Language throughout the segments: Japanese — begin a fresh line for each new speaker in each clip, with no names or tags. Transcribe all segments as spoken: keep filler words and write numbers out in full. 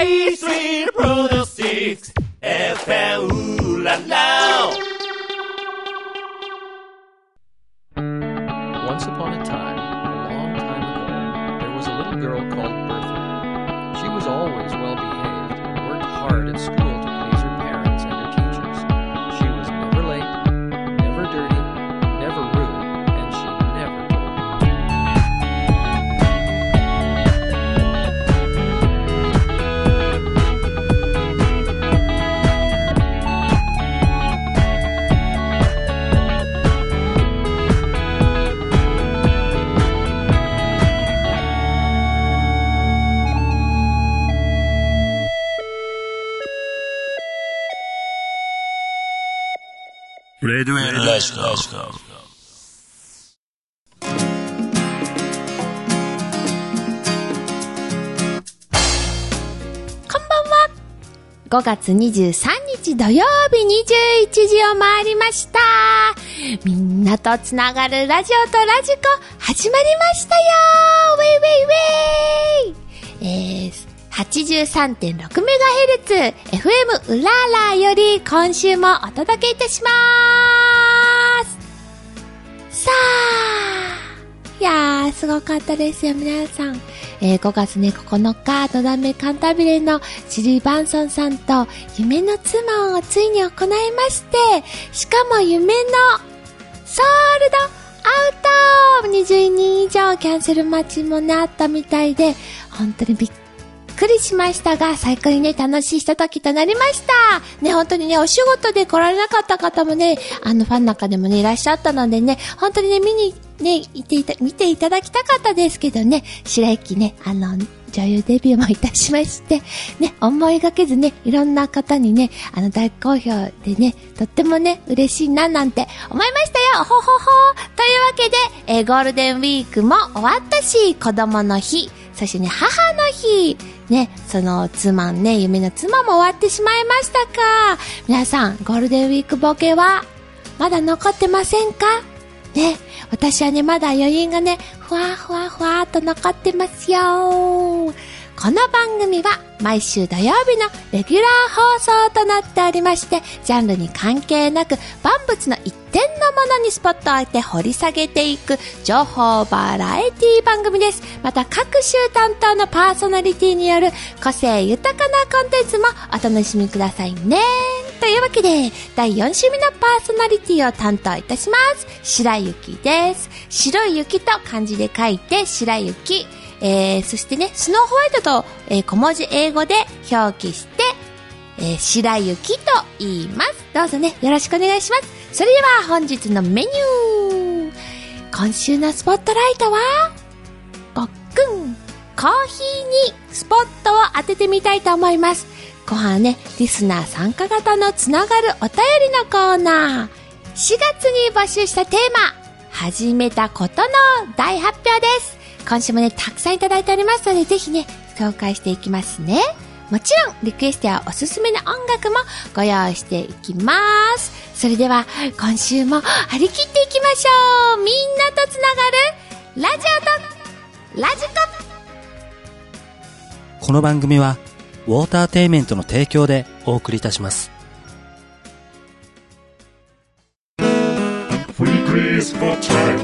A Street Produce six F M ララ
Once upon a time, a long time ago, there was a little girl called Bertha. She was always well behaved and worked hard at school to please her parents and her teachers. She was never late, never dirty, never rude, and she never told.
レデュエルラジコ。こん
ばんは。ごがつにじゅうさんにち土曜日にじゅういちじを回りました。みんなとつながるラジオとラジコ始まりましたよ。ウェイウェイウェイ。えーはちじゅうさんてんろくメガヘルツ エフエム うららより今週もお届けいたしまーす。さあ、いやーすごかったですよ皆さん。えー、ごがつねここのかのだめカンタビレのシリー・バンソンさんと夢の妻をついに行いまして、しかも夢のソールドアウトにじゅうにん以上キャンセル待ちもねあったみたいで、本当にびっくりびっくりしましたが、最高にね楽しいひとときとなりましたね。本当にねお仕事で来られなかった方もね、あのファンの中でもねいらっしゃったのでね、本当にね見にね行っていた見ていただきたかったですけどね、白雪ねあの女優デビューもいたしましてね、思いがけずねいろんな方にねあの大好評でね、とってもね嬉しいななんて思いましたよ。ほほほというわけで、えー、ゴールデンウィークも終わったし、子供の日、そしてね母の日ね、その妻ね、夢の妻も終わってしまいましたか。皆さんゴールデンウィークボケはまだ残ってませんかね。私はねまだ余韻がねふわふわふわっと残ってますよ。この番組は毎週土曜日のレギュラー放送となっておりまして、ジャンルに関係なく万物の一点のものにスポットを当て掘り下げていく情報バラエティ番組です。また各週担当のパーソナリティによる個性豊かなコンテンツもお楽しみくださいね。というわけでだいよん週目のパーソナリティを担当いたします。白雪です。白い雪と漢字で書いて白雪、えー、そしてねスノーホワイトと、えー、小文字英語で表記して、えー、白雪と言います。どうぞねよろしくお願いします。それでは本日のメニュー、今週のスポットライトはごっくんコーヒーにスポットを当ててみたいと思います。後半ねリスナー参加型のつながるお便りのコーナー、しがつに募集したテーマ始めたことの大発表です。今週もねたくさんいただいておりますので、ぜひね紹介していきますね。もちろんリクエストやおすすめの音楽もご用意していきます。それでは今週も張り切っていきましょう。みんなとつながるラジオとラジコ。
この番組はウォーターテイメントの提供でお送りいたします。
今週のスポットライ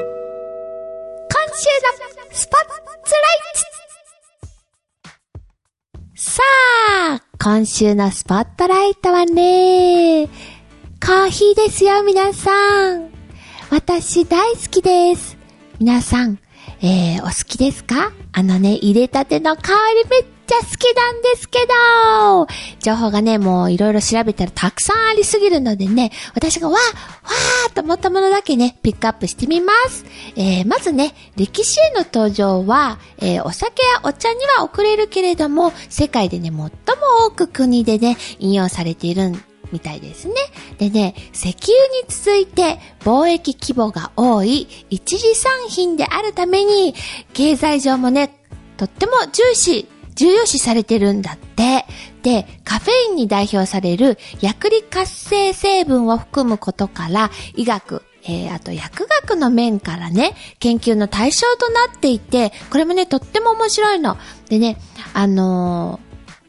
ト、さあ今週のスポットライトはねコーヒーですよ皆さん。私大好きです。皆さん、えー、お好きですか？あのね入れたての香りめっちゃ好きなんですけど、情報がねもういろいろ調べたらたくさんありすぎるのでね、私がわーわーと思ったものだけねピックアップしてみます。えー、まずね歴史への登場は、えー、お酒やお茶には遅れるけれども世界でね最も多く国でね引用されているみたいですね。でね、石油に続いて貿易規模が多い一次産品であるために経済上もねとっても重視重要視されてるんだって。で、カフェインに代表される薬理活性成分を含むことから医学、えー、あと薬学の面からね研究の対象となっていて、これもねとっても面白いのでね、あのー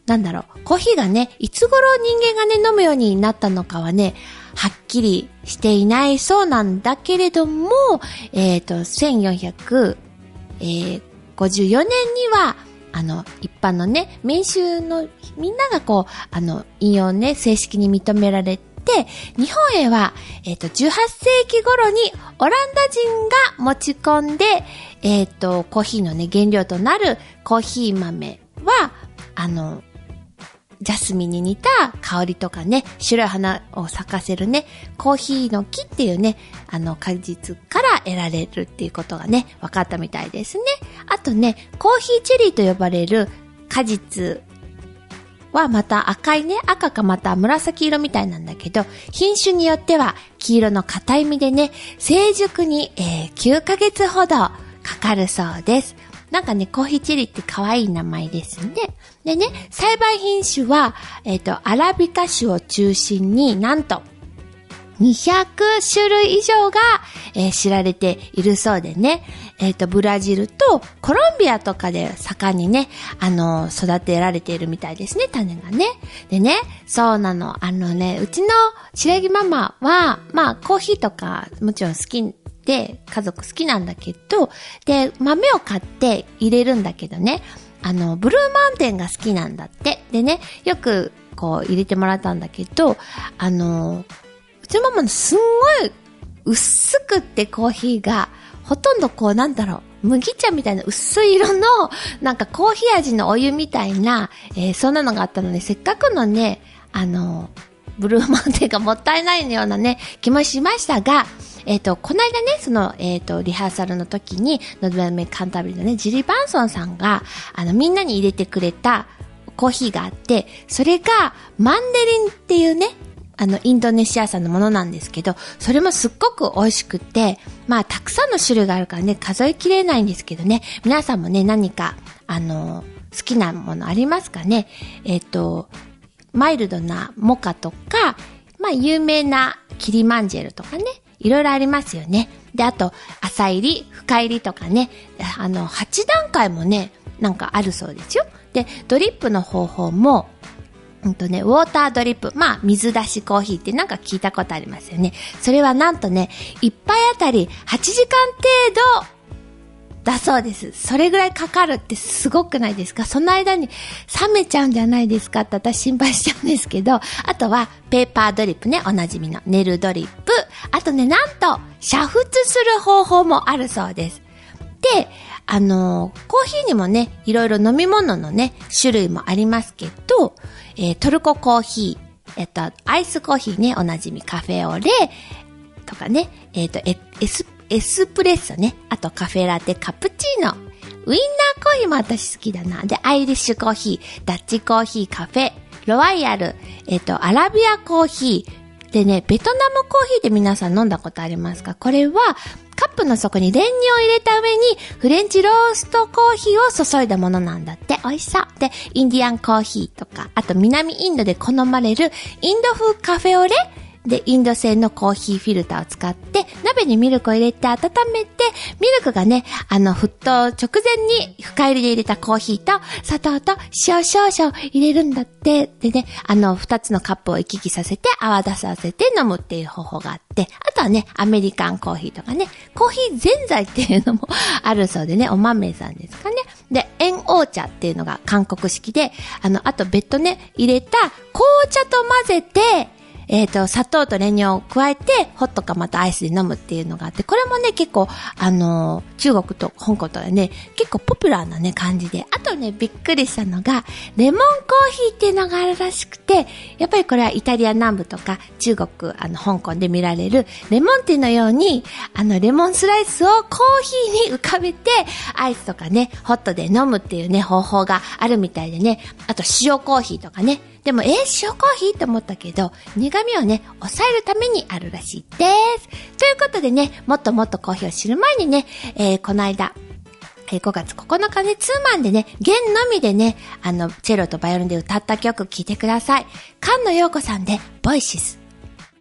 なんだろう、コーヒーがね、いつ頃人間がね、飲むようになったのかはね、はっきりしていないそうなんだけれども、えっと、せんよんひゃくごじゅうよねんには、あの、一般のね、民衆の、みんながこう、あの、飲用ね、正式に認められて、日本へは、えっと、じゅうはっせいき頃にオランダ人が持ち込んで、えっと、コーヒーのね、原料となるコーヒー豆は、あの、ジャスミンに似た香りとかね、白い花を咲かせるね、コーヒーの木っていうね、あの果実から得られるっていうことがね、分かったみたいですね。あとね、コーヒーチェリーと呼ばれる果実はまた赤いね、赤かまた紫色みたいなんだけど、品種によっては黄色の硬い実でね、成熟に、えー、きゅうかげつほどかかるそうです。なんかね、コーヒーチェリーって可愛い名前ですね。でね、栽培品種は、えっと、アラビカ種を中心になんとにひゃくしゅるい以上が、えー、知られているそうでね、えっと、ブラジルとコロンビアとかで盛んにね、あの、育てられているみたいですね、種がね。でね、そうなの、あのね、うちの白木ママは、まあ、コーヒーとかもちろん好きで、家族好きなんだけど、で、豆を買って入れるんだけどね、あの、ブルーマウンテンが好きなんだって。でね、よくこう入れてもらったんだけど、あの、うちのママのすんごい薄くってコーヒーが、ほとんどこうなんだろう、麦茶みたいな薄い色の、なんかコーヒー味のお湯みたいな、えー、そんなのがあったので、せっかくのね、あの、ブルーマウンテンがもったいないようなね、気もしましたが、えっと、この間ね、その、えっと、リハーサルの時に、のどめカンタブリのね、ジリ・バンソンさんが、あの、みんなに入れてくれたコーヒーがあって、それが、マンデリンっていうね、あの、インドネシア産のものなんですけど、それもすっごく美味しくて、まあ、たくさんの種類があるからね、数えきれないんですけどね、皆さんもね、何か、あの、好きなものありますかね。えっと、マイルドなモカとか、まあ、有名なキリマンジェルとかね、いろいろありますよね。で、あと、浅入り、深入りとかね、あの、はちだんかいもね、なんかあるそうですよ。で、ドリップの方法も、うんとね、ウォータードリップ、まあ、水出しコーヒーってなんか聞いたことありますよね。それはなんとね、一杯あたりはちじかん程度、だそうです。それぐらいかかるってすごくないですか？その間に冷めちゃうんじゃないですかって私心配しちゃうんですけど、あとはペーパードリップね、おなじみのネルドリップ。あとね、なんと、煮沸する方法もあるそうです。で、あのー、コーヒーにもね、いろいろ飲み物のね、種類もありますけど、えー、トルココーヒー、えっと、アイスコーヒーね、おなじみカフェオレとかね、えっと、エスエスプレッソね。あとカフェラテ、カプチーノ。ウインナーコーヒーも私好きだな。で、アイリッシュコーヒー、ダッチコーヒー、カフェ、ロワイヤル、えっと、アラビアコーヒー。でね、ベトナムコーヒーって皆さん飲んだことありますか？これは、カップの底に練乳を入れた上に、フレンチローストコーヒーを注いだものなんだって。美味しそう。で、インディアンコーヒーとか、あと南インドで好まれる、インド風カフェオレで、インド製のコーヒーフィルターを使って、鍋にミルクを入れて温めて、ミルクがね、あの、沸騰直前に深入りで入れたコーヒーと、砂糖と塩少々入れるんだって。でね、あの、二つのカップを行き来させて、泡立たせて飲むっていう方法があって、あとはね、アメリカンコーヒーとかね、コーヒーぜんざいっていうのもあるそうでね、お豆さんですかね。で、エンオー茶っていうのが韓国式で、あの、あと別途ね、入れた紅茶と混ぜて、えっと、砂糖と練乳を加えて、ホットかまたアイスで飲むっていうのがあって、これもね、結構、あのー、中国と香港とかね、結構ポピュラーなね、感じで。あとね、びっくりしたのが、レモンコーヒーっていうのがあるらしくて、やっぱりこれはイタリア南部とか、中国、あの、香港で見られる、レモンティーのように、あの、レモンスライスをコーヒーに浮かべて、アイスとかね、ホットで飲むっていうね、方法があるみたいでね、あと塩コーヒーとかね、でも、えー、塩コーヒーって思ったけど、苦味をね、抑えるためにあるらしいです。ということでね、もっともっとコーヒーを知る前にね、えー、この間、えー、ごがつここのかね、ツーマンでね、弦のみでね、あの、チェロとバイオリンで歌った曲聴いてください。菅野陽子さんで、ボイシス。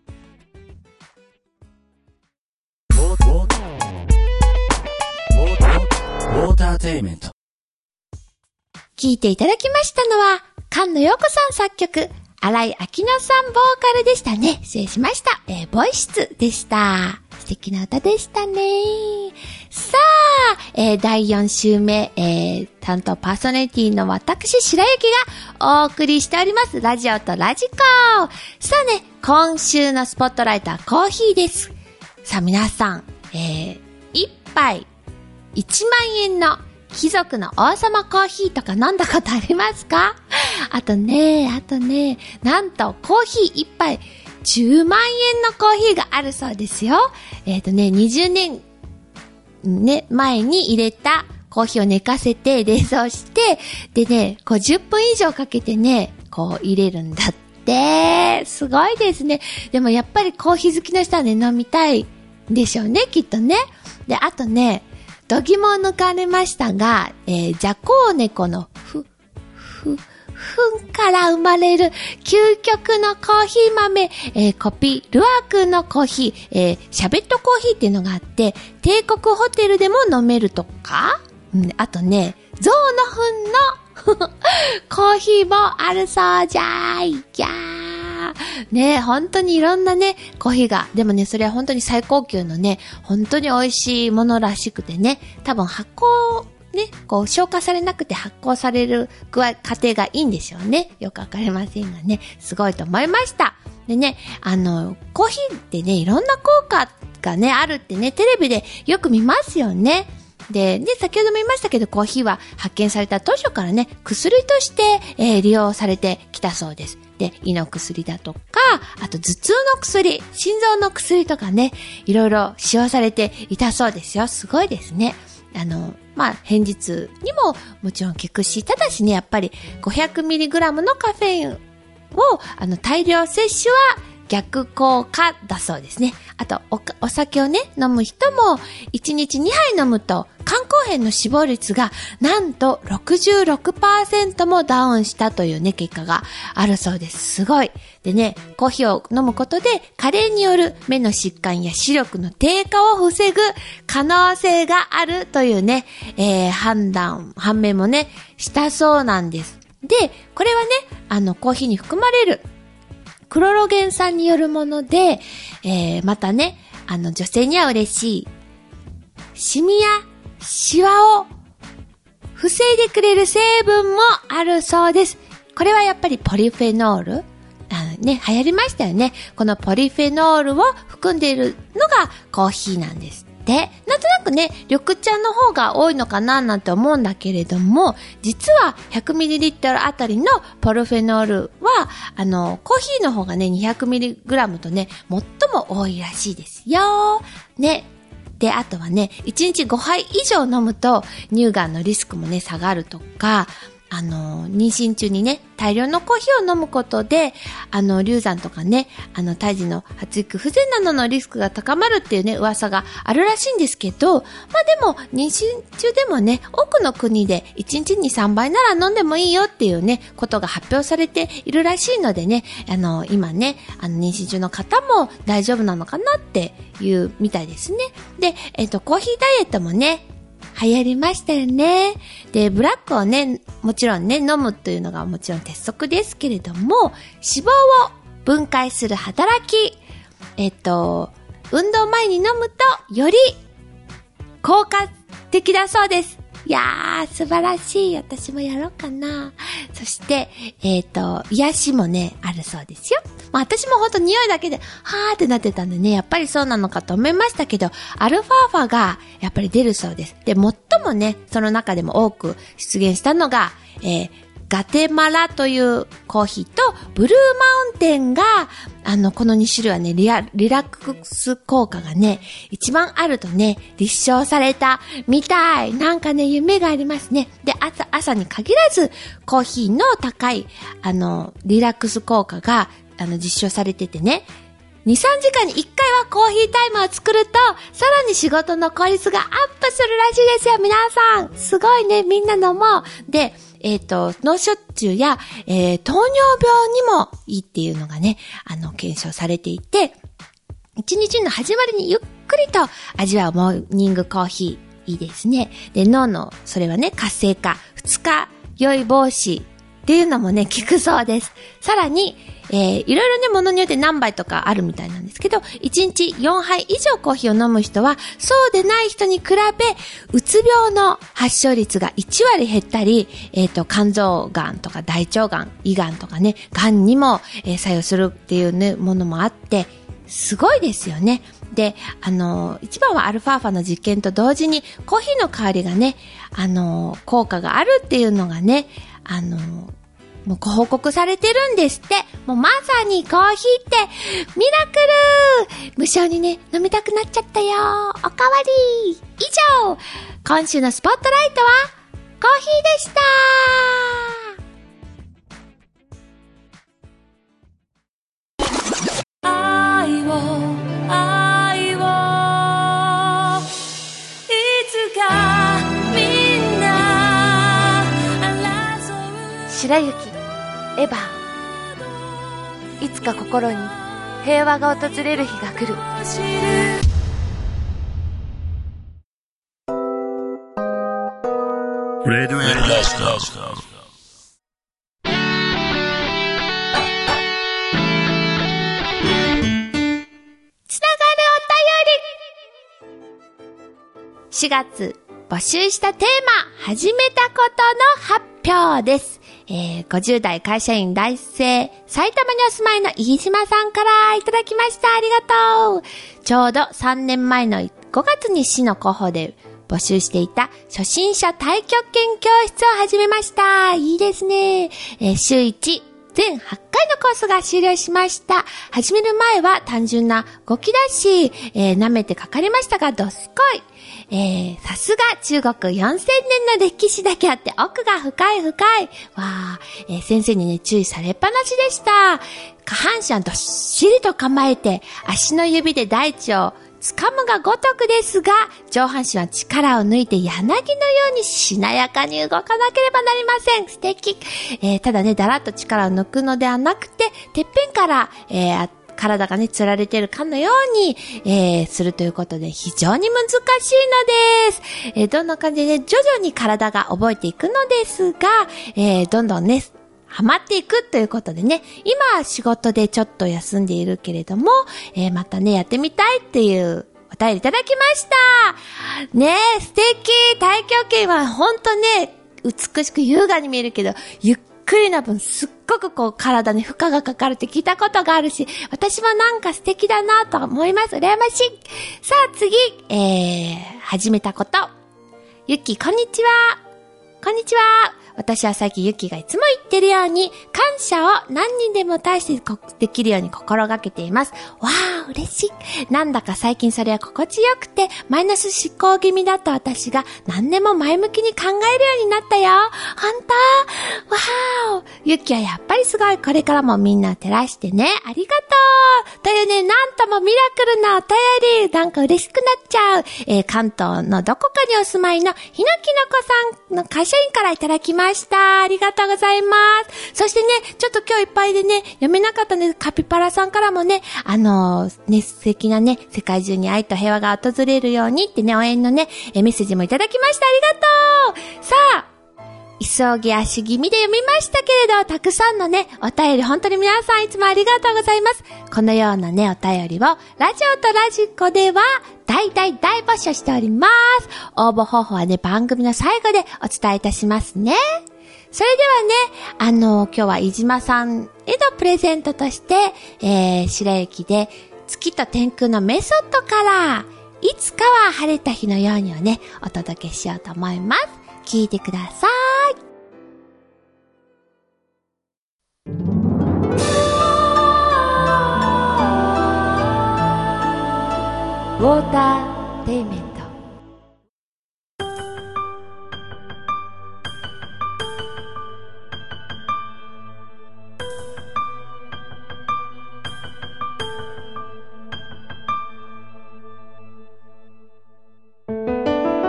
ウォーターテイメント。
聴いていただきましたのは、 菅野陽子さん作曲、新井明乃さんボーカルでしたね。失礼しました。えー、ボイスでした。素敵な歌でしたね。さあ、えー、だいよん週目、えー、担当パーソナリティの私、白雪がお送りしております。ラジオとラジコ。さあね、今週のスポットライトはコーヒーです。さあ皆さん、えー、一杯いちまん円の貴族の王様コーヒーとか飲んだことありますか？あとね、あとね、なんとコーヒー一杯じゅうまん円のコーヒーがあるそうですよ。えっとね、にじゅうねんね、前に入れたコーヒーを寝かせて冷蔵して、でね、こうじゅっぷん以上かけてね、こう入れるんだって。すごいですね。でもやっぱりコーヒー好きの人はね、飲みたいんでしょうね、きっとね。で、あとね、度肝を抜かれましたが、えー、ジャコウネコのふ、ふ、ふんから生まれる究極のコーヒー豆、えー、コピルアークのコーヒー、えー、シャベットコーヒーっていうのがあって、帝国ホテルでも飲めるとか、うん、あとね、ゾウの糞のコーヒーもあるそうじゃーい。やー。ね、本当にいろんなね、コーヒーが、でもね、それは本当に最高級のね、本当に美味しいものらしくてね、多分発酵、ね、こう消化されなくて発酵される具合、過程がいいんでしょうね。よくわかりませんがね、すごいと思いました。でね、あの、コーヒーってね、いろんな効果がね、あるってね、テレビでよく見ますよね。で、ね、先ほども言いましたけど、コーヒーは発見された当初からね、薬として、えー、利用されてきたそうです。で、胃の薬だとか、あと頭痛の薬、心臓の薬とかね、いろいろ使用されていたそうですよ。すごいですね。あの、まあ、片頭痛にももちろん効くし、ただしね、やっぱり ごひゃくミリグラム のカフェインを、あの、大量摂取は逆効果だそうですね。あと お, お酒をね飲む人もいちにちにはい飲むと肝硬変の死亡率がなんと ろくじゅうろくパーセント もダウンしたというね結果があるそうです。すごい。でね、コーヒーを飲むことで加齢による目の疾患や視力の低下を防ぐ可能性があるというね、えー、判断判明もねしたそうなんです。で、これはねあのコーヒーに含まれるクロロゲン酸によるもので、えー、またね、あの女性には嬉しいシミやシワを防いでくれる成分もあるそうです。これはやっぱりポリフェノール、あのね、流行りましたよね。このポリフェノールを含んでいるのがコーヒーなんです。で、なんとなくね、緑茶の方が多いのかななんて思うんだけれども、実は ひゃくミリリットル あたりのポリフェノールは、あの、コーヒーの方がね、にひゃくミリグラム とね、最も多いらしいですよ。ね。で、あとはね、いちにちごはい以上飲むと、乳がんのリスクもね、下がるとか、あの、妊娠中にね、大量のコーヒーを飲むことで、あの、流産とかね、あの、胎児の発育不全などのリスクが高まるっていうね、噂があるらしいんですけど、まあでも、妊娠中でもね、多くの国でいちにちにさんばいなら飲んでもいいよっていうね、ことが発表されているらしいのでね、あの、今ね、あの、妊娠中の方も大丈夫なのかなっていうみたいですね。で、えっと、コーヒーダイエットもね、流行りましたよね。で、ブラックをね、もちろんね、飲むというのがもちろん鉄則ですけれども、脂肪を分解する働き、えっと、運動前に飲むとより効果的だそうです。いやー、素晴らしい。私もやろうかな。そして、えっと、癒しもね、あるそうですよ。まあ私もほんと匂いだけで、はーってなってたんでね、やっぱりそうなのかと思いましたけど、アルファーファがやっぱり出るそうです。で、最もね、その中でも多く出現したのが、えー、ガテマラというコーヒーとブルーマウンテンが、あの、このに種類はね、リラ、リラックス効果がね、一番あるとね、立証されたみたい。なんかね、夢がありますね。で、朝、朝に限らず、コーヒーの高い、あの、リラックス効果が、あの、実証されててね、に、さんじかんにいっかいはコーヒータイムを作ると、さらに仕事の効率がアップするらしいですよ、皆さん。すごいね、みんな飲もう。で、えっと、脳卒中や、えー、糖尿病にもいいっていうのがね、あの、検証されていて、一日の始まりにゆっくりと味わうモーニングコーヒー、いいですね。で、脳の、それはね、活性化、二日酔い防止っていうのもね、聞くそうです。さらに、えー、いろいろね、ものによって何杯とかあるみたいなんですけど、いちにちよんはい以上コーヒーを飲む人は、そうでない人に比べ、うつ病の発症率がいちわり減ったり、えっと、肝臓がんとか大腸がん、胃がんとかね、がんにも、えー、作用するっていうね、ものもあって、すごいですよね。で、あの、一番はアルファーファの実験と同時に、コーヒーの香りがね、あの、効果があるっていうのがね、あの、もう報告されてるんですって。もうまさにコーヒーってミラクル。無性にね、飲みたくなっちゃったよ。おかわり。以上、今週のスポットライトはコーヒーでした。愛を愛をいつかみんな争う。白雪エヴァ、いつか心に平和が訪れる日が来る。
レディオエラスト。
つながるお便り。しがつ募集したテーマ、始めたことの発表です。えー、ごじゅう代会社員男性、埼玉にお住まいの飯島さんからいただきました。ありがとう。ちょうどさんねんまえのごがつに市の広報で募集していた初心者太極拳教室を始めました。いいですね。えー、週いち、全はちかいのコースが終了しました。始める前は単純な動きだし、えー、舐めてかかりましたが、どすこい。えー、さすが中国よんせんねんの歴史だけあって奥が深い深い。わー、えー、先生にね、注意されっぱなしでした。下半身はどっしりと構えて、足の指で大地を掴むがごとくですが、上半身は力を抜いて柳のようにしなやかに動かなければなりません。素敵。えー、ただね、だらっと力を抜くのではなくて、てっぺんから、えー、体がね、つられているかのように、えー、するということで、非常に難しいのです。えー、どんな感じでね、徐々に体が覚えていくのですが、えー、どんどんね、ハマっていくということでね、今仕事でちょっと休んでいるけれども、えー、またね、やってみたいっていうお便りいただきました。ねえ、素敵。太極拳はほんとね、美しく優雅に見えるけど、ゆっくりな分すっごくこう体に負荷がかかるって聞いたことがあるし、私もなんか素敵だなと思います。羨ましい。さあ次、えー、始めたこと。ゆき、こんにちは。こんにちは。私は最近ゆきがいつも言ってるように、感謝を何人でも対してできるように心がけています。わー、嬉しい。なんだか最近それは心地よくて、マイナス思考気味だった私が何でも前向きに考えるようになったよ。ほんと？わー。ゆきはやっぱりすごい。これからもみんな照らしてね。ありがとう。というね、なんともミラクルなお便り。なんか嬉しくなっちゃう。えー、関東のどこかにお住まいのひのきのこさんの会社員からいただきました。ましたありがとうございます。そしてね、ちょっと今日いっぱいでね、読めなかったんです。カピパラさんからもね、あのー、ね、素敵なね、世界中に愛と平和が訪れるようにってね、応援のね、えメッセージもいただきました。ありがとう。さあ、急ぎ足気味で読みましたけれど、たくさんのね、お便り本当に皆さんいつもありがとうございます。このようなね、お便りをラジオとラジコでは大大大募集しております。応募方法はね、番組の最後でお伝えいたしますね。それではね、あの、今日は飯島さんへのプレゼントとして、えー、白雪で月と天空のメソッドから、いつかは晴れた日のようにをね、お届けしようと思います。聞いてください。ウォーターテイメント。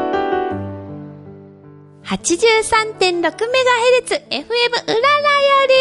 はちじゅうさんてんろくメガヘルツ エフエム うららより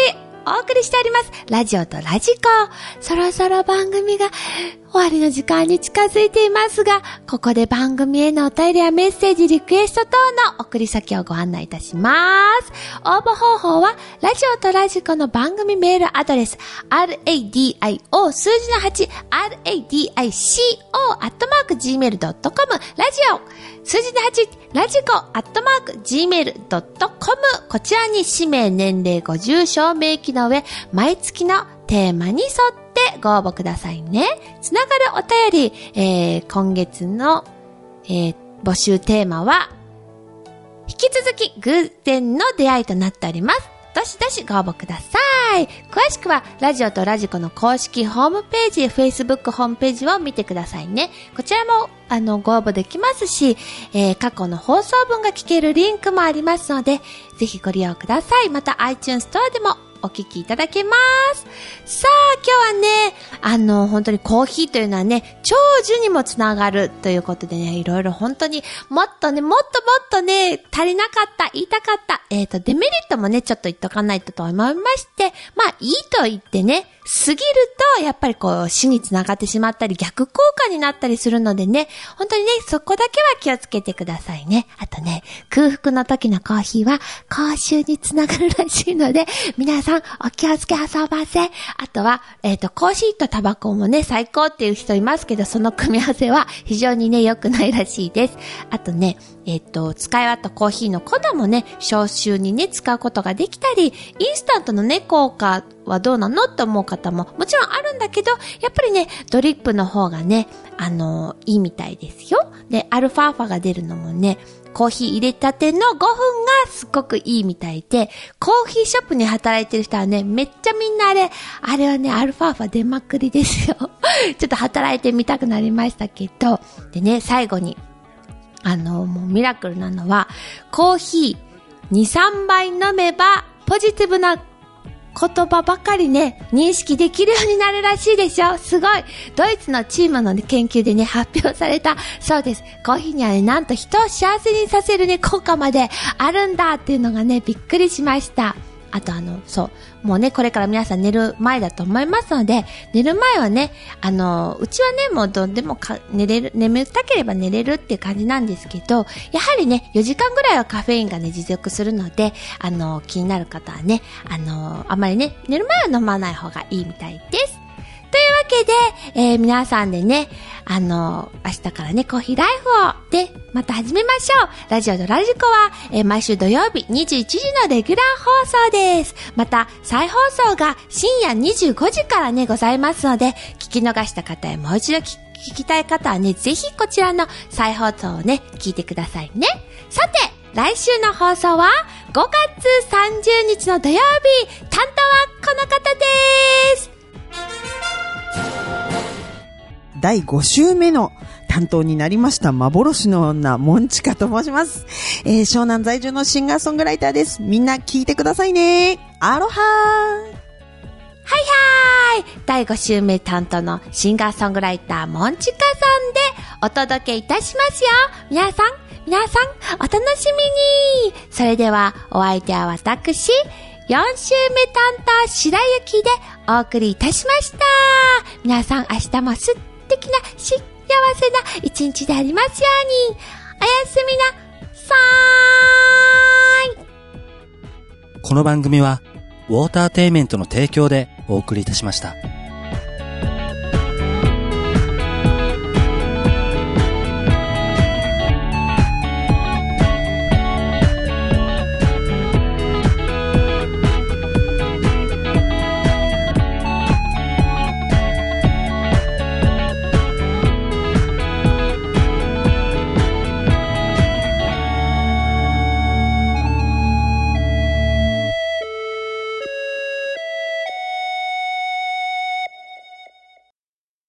お送りしております。ラジオとラジコ。そろそろ番組が終わりの時間に近づいていますが、ここで番組へのお便りやメッセージ、リクエスト等の送り先をご案内いたします。応募方法は、ラジオとラジコの番組メールアドレス、ラディオ 数字のはち、ラディコ アットマーク ジーメールドットコム、ラジオ、数字のはち、ラジコ、アットマーク、ジーメールドットコム、こちらに氏名、年齢、ご住所を明記の上、毎月のテーマに沿ってご応募くださいね。つながるお便り、えー、今月の、えー、募集テーマは、引き続き偶然の出会いとなっております。どしどしご応募ください。詳しくはラジオとラジコの公式ホームページ、Facebook ホームページを見てくださいね。こちらもあのご応募できますし、えー、過去の放送分が聞けるリンクもありますので、ぜひご利用ください。また iTunes ストアでもお聞きいただけます。さあ、今日はね、あの、本当にコーヒーというのはね、長寿にもつながるということでね、いろいろ本当にもっとね、もっともっとね、足りなかった、言いたかった、えっと、デメリットもね、ちょっと言っとかないとと思いまして、まあ、いいと言ってね、過ぎると、やっぱりこう、死につながってしまったり、逆効果になったりするのでね、本当にね、そこだけは気をつけてくださいね。あとね、空腹の時のコーヒーは、口臭につながるらしいので、皆さん、お気をつけ遊ばせ。あとは、えっと、コーヒーとタバコもね、最高っていう人いますけど、その組み合わせは非常にね、良くないらしいです。あとね、えっと、使い終わったコーヒーの粉もね、消臭にね、使うことができたり、インスタントのね、効果はどうなのって思う方ももちろんあるんだけど、やっぱりね、ドリップの方がね、あのー、いいみたいですよ。で、アルファーファが出るのもね、コーヒー入れたてのごふんがすっごくいいみたいで、コーヒーショップに働いてる人はね、めっちゃみんなあれ、あれはね、アルファーファ出まくりですよ。ちょっと働いてみたくなりましたけど、でね、最後に、あのー、もうミラクルなのは、コーヒーに、さんばい飲めば、ポジティブな言葉ばかりね、認識できるようになるらしいでしょ。すごい。ドイツのチームの、ね、研究でね、発表されたそうです。コーヒーにはね、なんと人を幸せにさせるね、効果まであるんだっていうのがね、びっくりしました。あとあの、そう。もうね、これから皆さん寝る前だと思いますので、寝る前はね、あの、うちはね、もうどんでもか寝れる、眠たければ寝れるっていう感じなんですけど、やはりね、よじかんぐらいはカフェインがね、持続するので、あの、気になる方はね、あの、あまりね、寝る前は飲まない方がいいみたいです。というわけで、えー、皆さんでね、あの、明日からね、コーヒーライフを、で、また始めましょう。ラジオとラジコは、えー、毎週土曜日にじゅういちじのレギュラー放送です。また、再放送が深夜にじゅうごじからね、ございますので、聞き逃した方やもう一度聞聞きたい方はね、ぜひこちらの再放送をね、聞いてくださいね。さて、来週の放送は、ごがつさんじゅうにちの土曜日、担当はこの方です。
だいご週目の担当になりました幻の女モンチカと申します、えー、湘南在住のシンガーソングライターです。みんな聞いてくださいね。アロハー。はい
はい、だいご週目担当のシンガーソングライターモンチカさんでお届けいたしますよ。皆さん皆さんお楽しみに。それではお相手は私よん週目担当白雪でお送りいたしました。皆さん明日も素敵な幸せな一日でありますように。おやすみなさーい。
この番組はウォーターテイメントの提供でお送りいたしました。